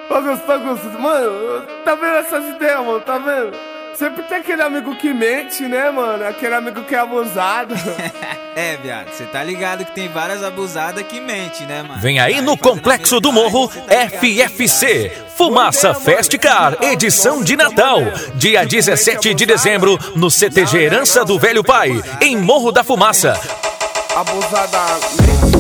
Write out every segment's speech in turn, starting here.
Ô, Gustavo, mano, tá vendo essas ideias, mano, tá vendo? Sempre tem aquele amigo que mente, né, mano? Aquele amigo que é abusado. É, viado, cê tá ligado que tem várias abusadas que mente, né, mano? Vem aí no Complexo do Morro FFC, Fumaça Festcar, edição de Natal, dia 17 de dezembro, no CTG Herança do Velho Pai, em Morro da Fumaça. Abusadamente.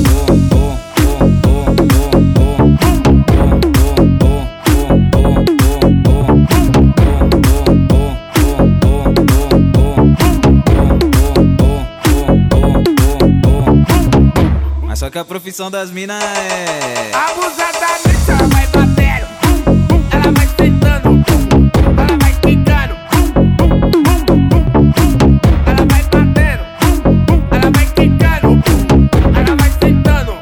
Mas só que a profissão das minas é... Abusadamente ela vai batendo, ela vai sentando, ela vai quicando, ela vai batendo, ela vai quicando, ela vai sentando.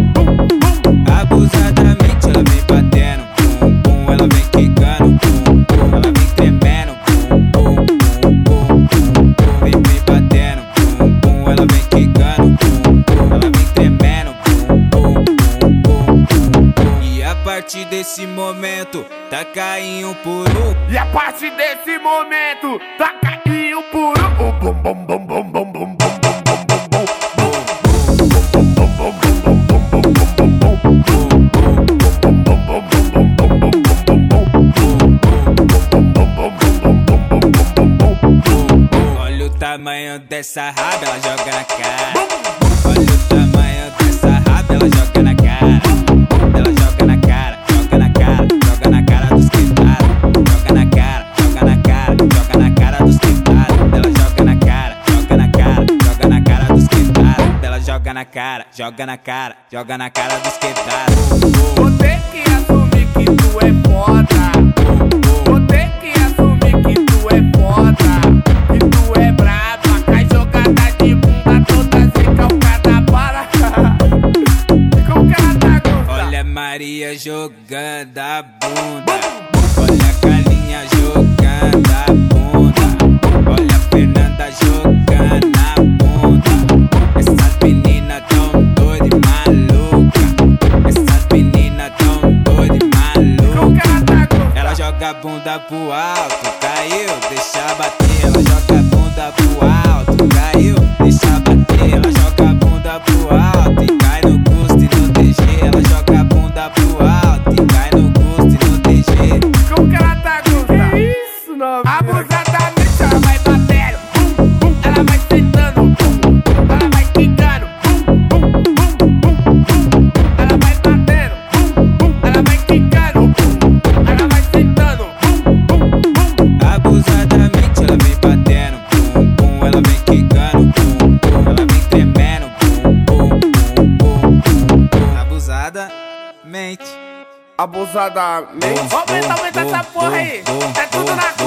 Abusadamente ela vem batendo, ela vem quicando, ela vem tremendo, vem batendo, ela vem quicando, ela vem tremendo. E a partir desse momento, tá caindo por um. E a partir desse momento, tá caindo por um. Bum, bum, bum, bum, bum, bum, bum, bum, Olha o tamanho dessa raba, ela joga na cara. Olha o tamanho dessa raba, ela joga na cara. Ela joga na cara, joga na cara, joga na cara dos quebrados. Joga na cara, joga na cara, joga na cara dos quebrados. Ela joga na cara, joga na cara, joga na cara dos quebrados. Ela joga na cara, joga na cara, joga na cara dos quebrados. Vou ter que assumir que tu é foda. Vou ter que assumir que tu é foda. Que tu é braba, cai jogada de bunda toda recalcada para. Como que ela tá, Gustavo? Olha a Maria jogando a bunda. Olha a Carlinha jogando a bunda. Olha a Fernanda jogando a bunda. Essas meninas tão doidas e malucas. Essas meninas tão doidas e Como que malucas. ela tá, Gustavo? Ela joga a bunda pro alto, caiu, deixa bater. Ela joga a bunda pro alto, caiu, deixa bater. Ela joga a bunda pro alto e cai no custo e no DG. Ela joga a bunda pro alto e cai no custo e no DG. Como que ela tá, Gustavo? Que isso, não? Abusadamente ela vai batendo, ela vai sentando, ela vai quicando, ela vai batendo, ela vai quicando, ela vai sentando. Abusadamente ela vem batendo, ela vem quicando, ela vem tremendo, Abusadamente. Abusadamente. Aumenta essa porra aí. É tudo na